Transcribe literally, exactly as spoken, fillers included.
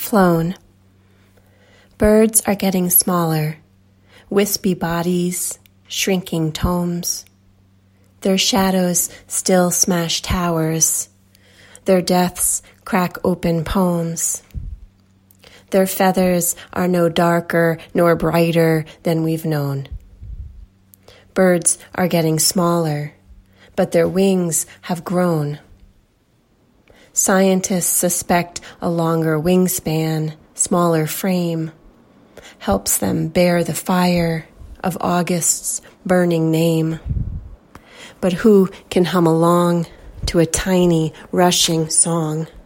flown. Birds are getting smaller, wispy bodies, shrinking tomes. Their shadows still smash towers. Their deaths crack open poems. Their feathers are no darker nor brighter than we've known. Birds are getting smaller, but their wings have grown. Scientists suspect a longer wingspan, smaller frame, helps them bear the fire of August's burning name. But who can hum along to a tiny, rushing song?